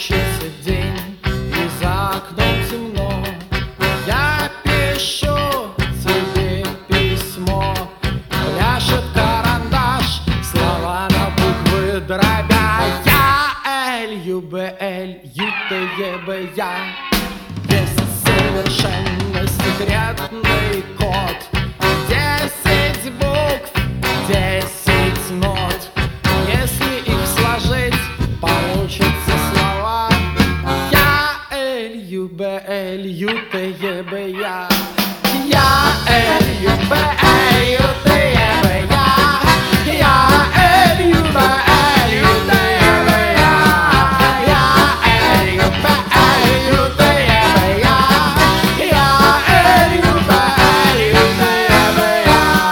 получится день, и за окном темно. Я пишу тебе письмо, пляшет карандаш, слова на буквы дробя. Я L-U-B-L, U-T-E-B, я весь совершенно секретный код. 10 букв, 10 нот. Если их сложить, получатся слова. Я L-U-B-L, U-T-E-B, я L-U-B-L, U-T-E-B, я L-U-B-L, U-T-E-B, я L-U-B-L, U-T-E-B, я L-U-B-L, U-T-E-B,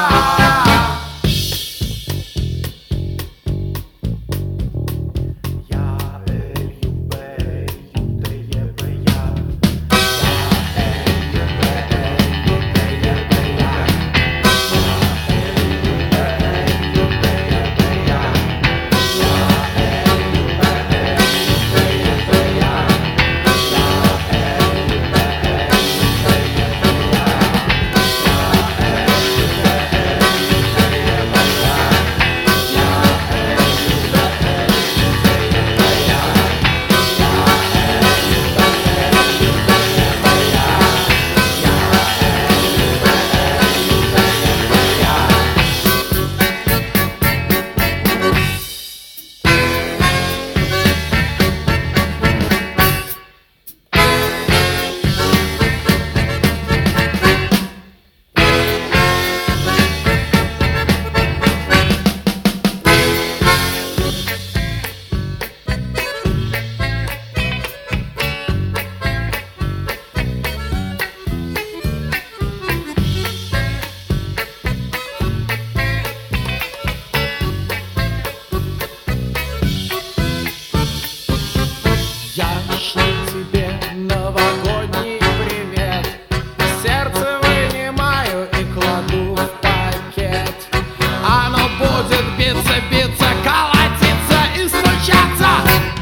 я шлю тебе новогодний привет, сердце вынимаю и кладу в пакет. Оно будет биться, биться, колотиться и стучаться.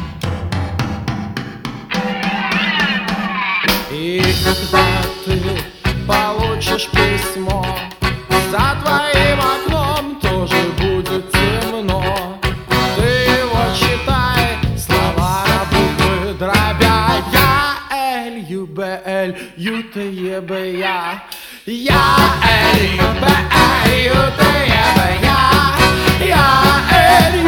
И когда ты получишь письмо, за твоим окном тоже будет темно. Ты его читай, слова на буквы дробя. Я L-U-B-L, U-T-E-B, я L-U-B-L, U-T-E-B, я L-U-B-L.